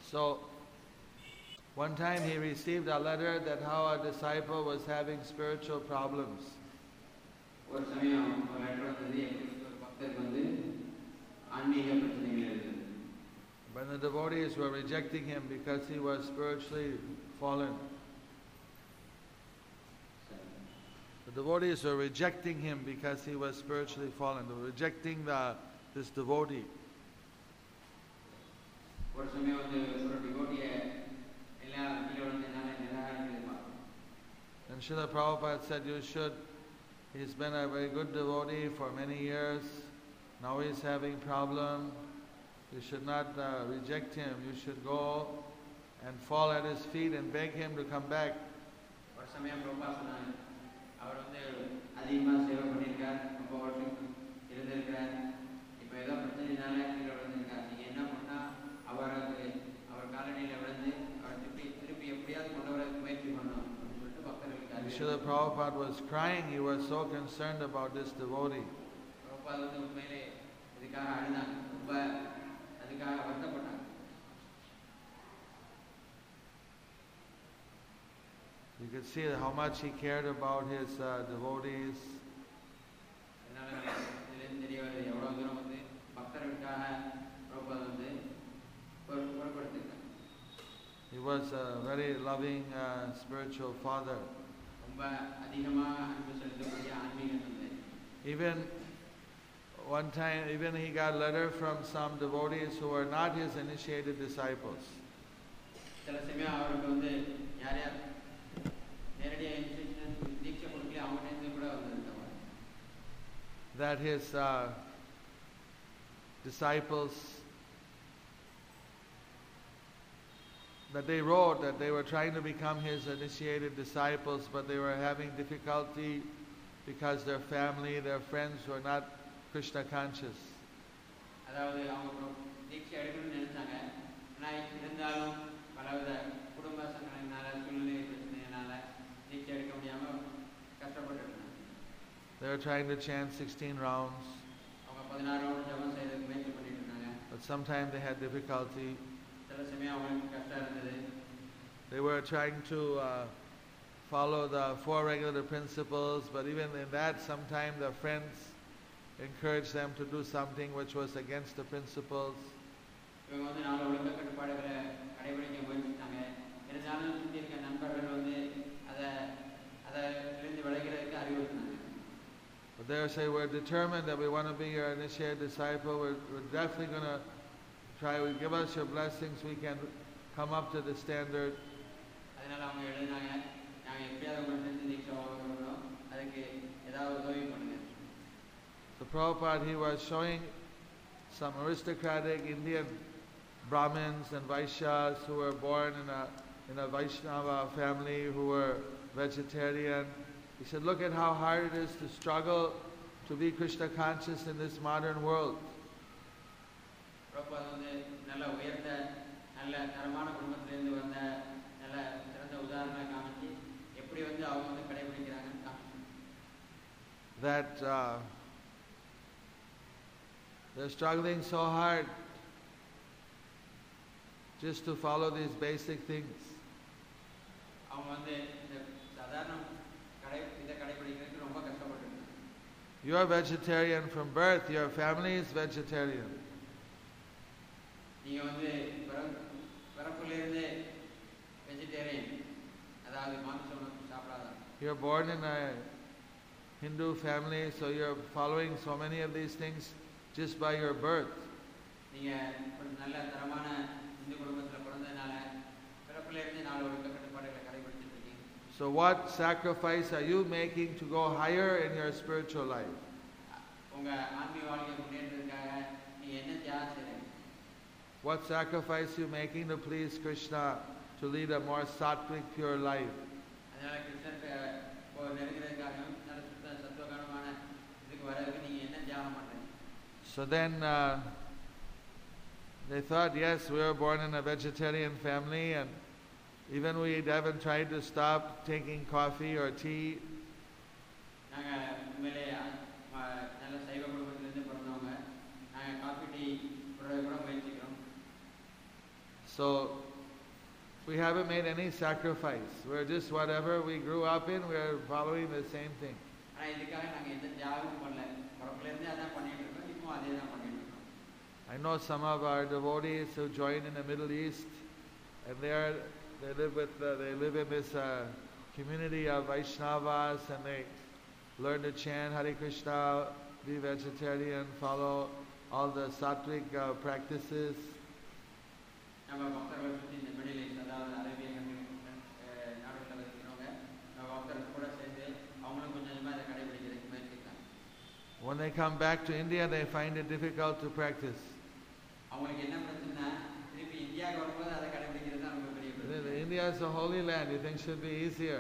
So, one time he received a letter that how a disciple was having spiritual problems. When the devotees were rejecting him because he was spiritually fallen. The devotees were rejecting him because he was spiritually fallen. They were rejecting this devotee. And Srila Prabhupada said, he's been a very good devotee for many years. Now he's having problem. You should not reject him. You should go and fall at his feet and beg him to come back. Srila Prabhupada was crying. He was so concerned about this devotee. You could see how much he cared about his devotees. He was a very loving spiritual father. Even one time, he got a letter from some devotees who were not his initiated disciples. That his disciples, that they wrote that they were trying to become his initiated disciples, but they were having difficulty because their family, their friends were not Krishna conscious. They were trying to chant 16 rounds, but sometimes they had difficulty. They were trying to follow the 4 regular principles, but even in that, sometimes the friends encouraged them to do something which was against the principles. But they say, we're determined that we want to be your initiated disciple. We're definitely going to try. Give us your blessings. We can come up to the standard. So Prabhupada, he was showing some aristocratic Indian Brahmins and Vaishyas who were born in a Vaishnava family, who were vegetarian. He said, look at how hard it is to struggle to be Krishna conscious in this modern world. That they're struggling so hard just to follow these basic things. You are vegetarian from birth. Your family is vegetarian. You're born in a Hindu family, so you're following so many of these things just by your birth. So what sacrifice are you making to go higher in your spiritual life? What sacrifice are you making to please Krishna, to lead a more sattvic, pure life? So then they thought, yes, we were born in a vegetarian family, and even we haven't tried to stop taking coffee or tea. So we haven't made any sacrifice. We're just whatever we grew up in, we're following the same thing. I know some of our devotees who join in the Middle East, and they live in this community of Vaishnavas, and they learn to chant Hare Krishna, be vegetarian, follow all the sattvic practices. When they come back to India, they find it difficult to practice. India is a holy land. You think should be easier.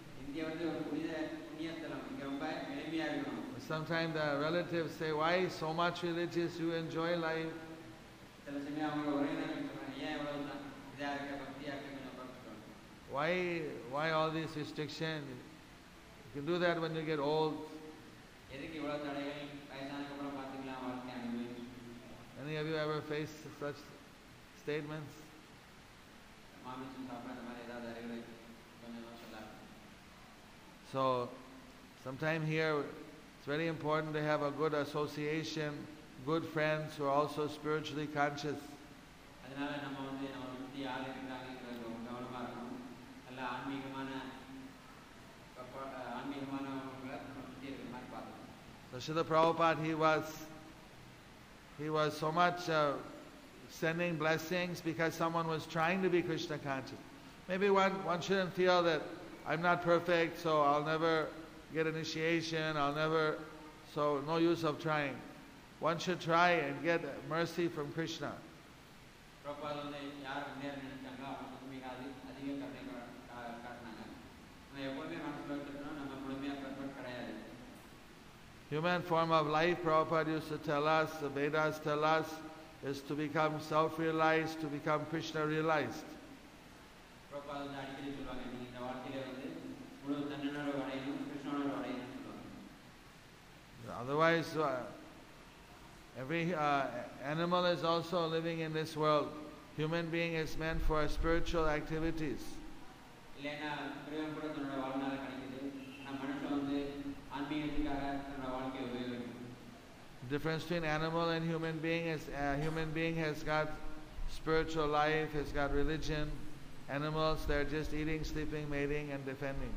Sometimes the relatives say, "Why so much religious? You enjoy life." Why all these restrictions? You can do that when you get old. Any of you ever faced such statements? So, sometime here, it's very important to have a good association, good friends who are also spiritually conscious. So Srila Prabhupada, he was so much sending blessings because someone was trying to be Krishna conscious. Maybe one shouldn't feel that I'm not perfect, so I'll never get initiation, so no use of trying. One should try and get mercy from Krishna. Human form of life, Prabhupada used to tell us, the Vedas tell us, is to become self-realized, to become Krishna-realized. Otherwise, every animal is also living in this world. Human being is meant for spiritual activities. The difference between animal and human being is human being has got spiritual life, has got religion. Animals, they're just eating, sleeping, mating, and defending.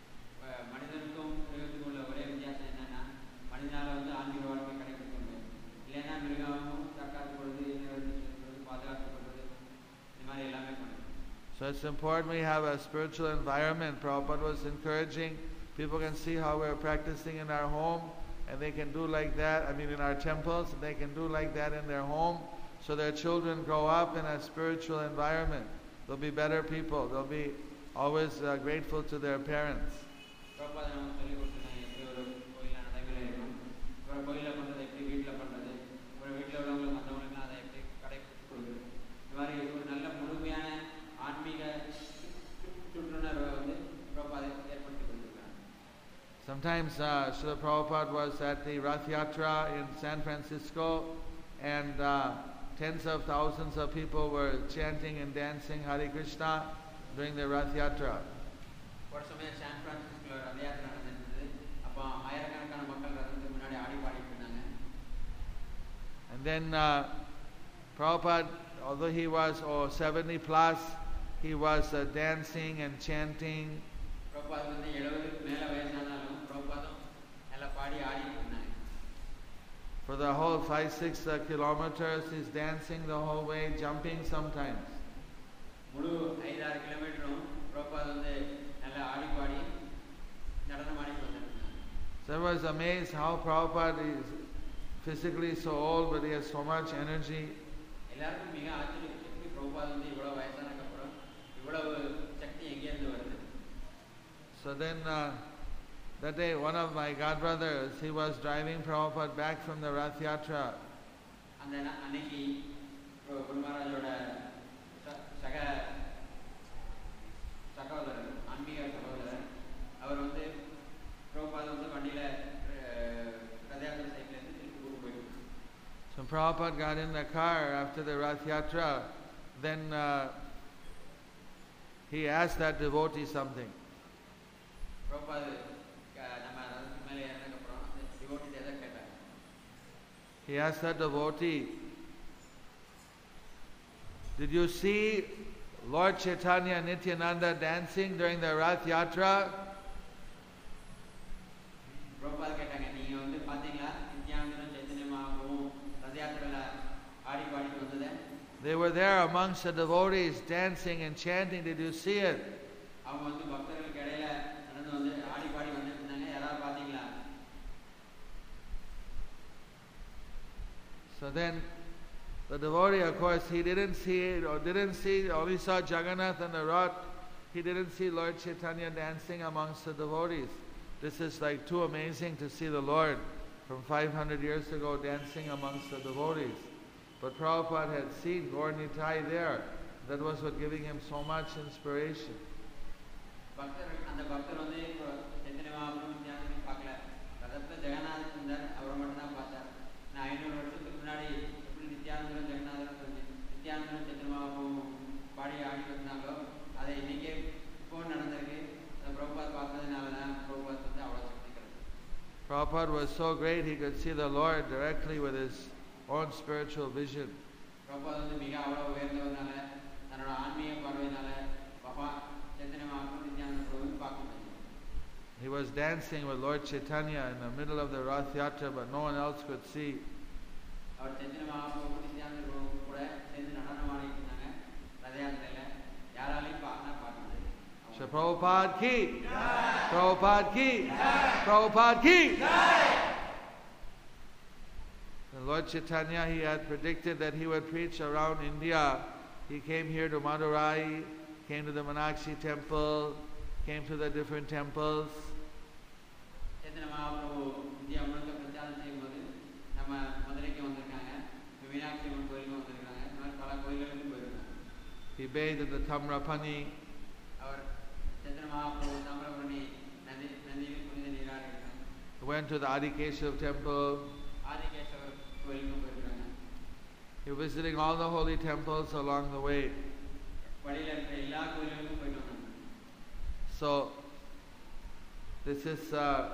So it's important we have a spiritual environment. Prabhupada was encouraging people can see how we're practicing in our home, and they can do like that, in our temples, and they can do like that in their home, so their children grow up in a spiritual environment. They'll be better people. They'll be always grateful to their parents. Sometimes Srila Prabhupada was at the Rath Yatra in San Francisco, and tens of thousands of people were chanting and dancing Hare Krishna during the Rath Yatra. And then Prabhupada, although he was 70 plus, he was dancing and chanting. For the whole 5-6 kilometers, he's dancing the whole way, jumping sometimes. So I was amazed how Prabhupada is physically so old, but he has so much energy. So then that day, one of my godbrothers, he was driving Prabhupada back from the Rath Yatra. So Prabhupada got in the car after the Rath Yatra. then he asked that devotee something. He asked that devotee, did you see Lord Chaitanya and Nityananda dancing during the Rath Yatra? They were there amongst the devotees dancing and chanting. Did you see it? So then the devotee, of course, he didn't see it, or only saw Jagannath and the Rath. He didn't see Lord Chaitanya dancing amongst the devotees. This is like too amazing to see the Lord from 500 years ago dancing amongst the devotees. But Prabhupada had seen Gaur Nitai there. That was what giving him so much inspiration. Prabhupada was so great he could see the Lord directly with his own spiritual vision. He was dancing with Lord Chaitanya in the middle of the Rath Yatra, but no one else could see. Shri Prabhupada ki! Prabhupada ki! Prabhupada ki! And Lord Chaitanya, he had predicted that he would preach around India. He came here to Madurai, came to the Meenakshi temple, came to the different temples. He bathed in the Tamrapani. He went to the Adikeshav temple. He was visiting all the holy temples along the way. So, this is so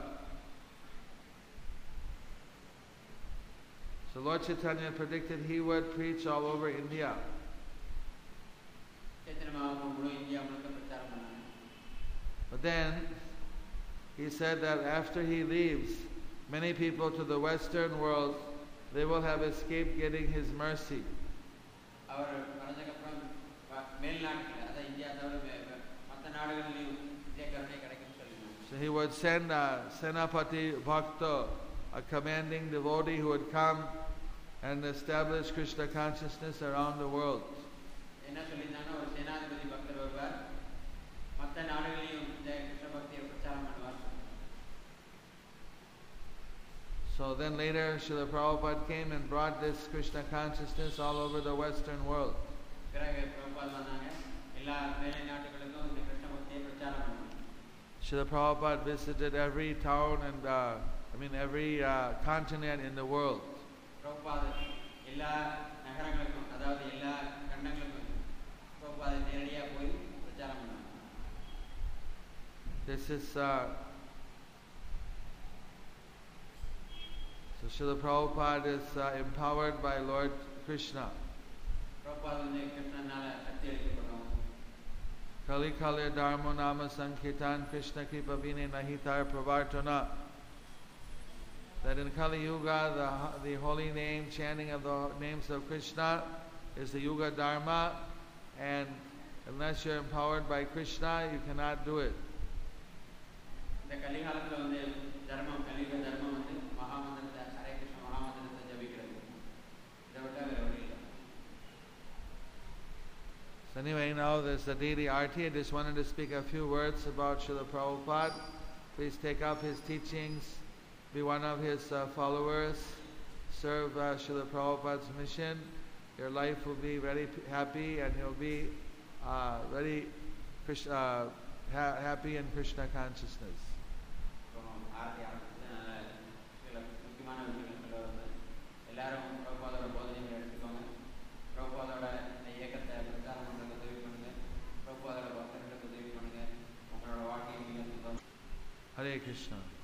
Lord Chaitanya predicted he would preach all over India. But then he said that after he leaves, many people to the Western world, they will have escaped getting his mercy. So he would send a Senapati Bhakta, a commanding devotee who would come and establish Krishna consciousness around the world. So then later Srila Prabhupada came and brought this Krishna consciousness all over the Western world. Srila Prabhupada visited every town and every continent in the world. This is so Srila Prabhupada is empowered by Lord Krishna. Kali Kali Dharma Nama Sankirtan Krishna Kripa Vine Nahitar Pravartana. That in Kali Yuga, the holy name, chanting of the names of Krishna is the Yuga Dharma, and unless you're empowered by Krishna, you cannot do it. So anyway, now there's the daily arti. I just wanted to speak a few words about Srila Prabhupada. Please take up his teachings, be one of his followers, serve Srila Prabhupada's mission. Your life will be very happy, and you'll be very happy in Krishna consciousness. Hare Krishna.